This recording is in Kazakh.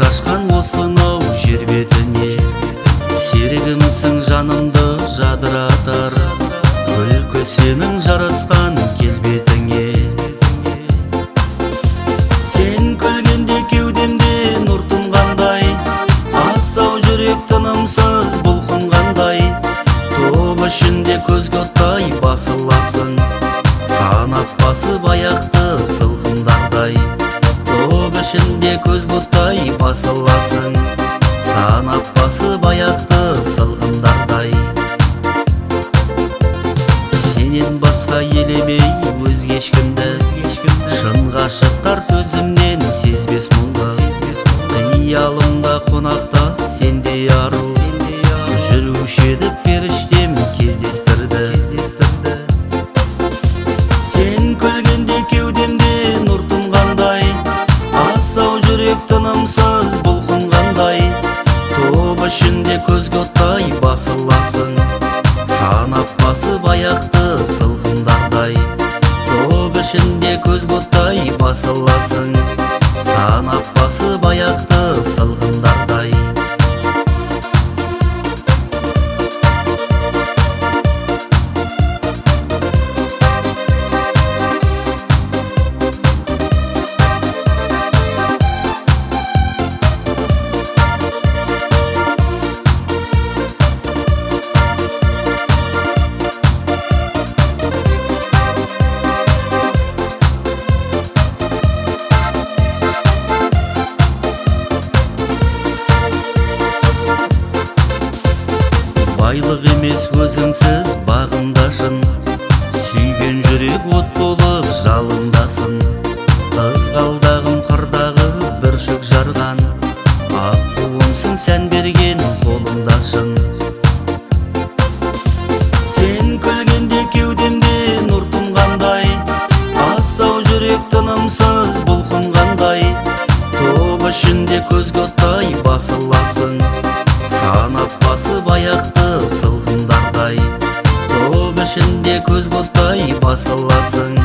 шашқан осынау жер бетіне, серігімсің жанымды жадыратар, күлкі сенің жарасқан келбетіңе. Сен күлгенде кеудемде нұр тұнғандай, асау жүрек тынымсыз бұлқынғандай, топ ішінде көзге оттай басыласың, санап басып аяқты сылқымдардай. Топ ішінде көзге оттай басыласың, санап басып аяқты сылқымдардай. Сенен басқа елемей өзге ешкімді, шын ғашықтар төзімнен сезбес мұңды. Қиялымда қонақта сендей ару, жүруші еді періштем кездестірді. Сен күлгенде кеудемде нұр тұнғандай, асау жүрек тынымсыз бұлқынғандай, топ ішінде көзге оттай басыласың, санап басып аяқты сылқымдардай. Топ ішінде көзге оттай басыласың, санап басып аяқты сылқымдардай. Байлық емес өзіңсіз бағындашын, сүйген жүрек от болып жалындасын. Қызғалдағым қырдағы бір шөк жарған, ақ туымсың сән берген қолымдашын. Сен күлгенде кеудемде нұр тұнғандай, асау жүрек тынымсыз бұлқынғандай, топ ішінде көзге оттай басыласың, санап басып аяқты сылқымдардай. Топ ішінде көзге оттай басыласың,